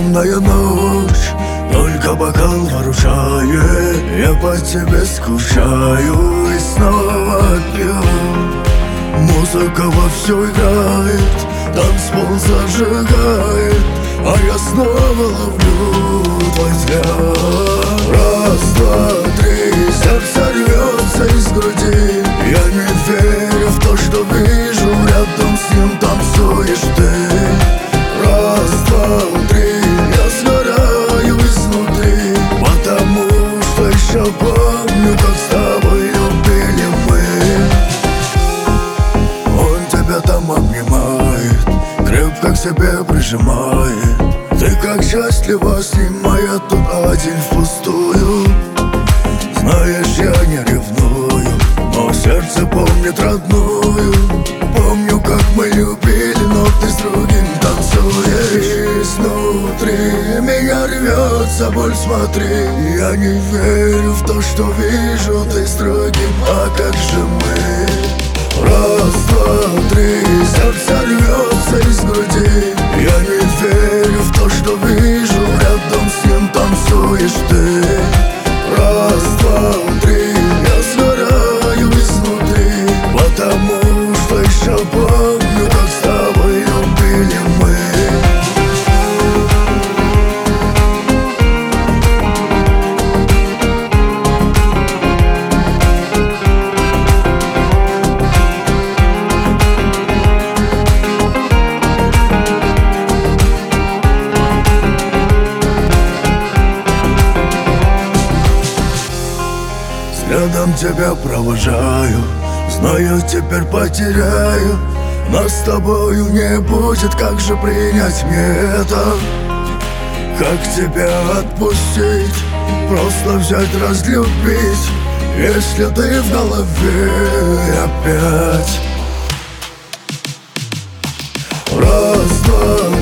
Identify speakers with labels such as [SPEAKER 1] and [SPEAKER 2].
[SPEAKER 1] Темная ночь, только бокал выручает. Я по тебе скучаю и снова пью. Музыка вовсю играет, танцпол зажигает, а я снова ловлю твой взгляд. Раз, два, три, сердце рвется из груди. Я не верю в то, что вижу, рядом с ним танцуешь ты. Раз, два, три, я сгораю изнутри, потому что еще помню, как с тобой любили мы. Он тебя там обнимает, крепко к себе прижимает. Ты как счастлива с ним, а я тут один впустую. Знаешь, я не ревную, но сердце помнит родную. Помню, как мы любили, но ты с другим танцуешь. Изнутри меня рвется боль, смотри. Я не верю в то, что вижу, ты с другим, а как же мы? Раз, два, три, сердце рвется из груди. Я не верю в то, что вижу, рядом с ним танцуешь ты. Раз, два, три, я сгораю изнутри, потому что еще помню, как с тобой любили мы. Рядом тебя провожаю, знаю, теперь потеряю. Нас с тобою не будет, как же принять мне это? Как тебя отпустить, просто взять, разлюбить, если ты в голове опять? Раз, два,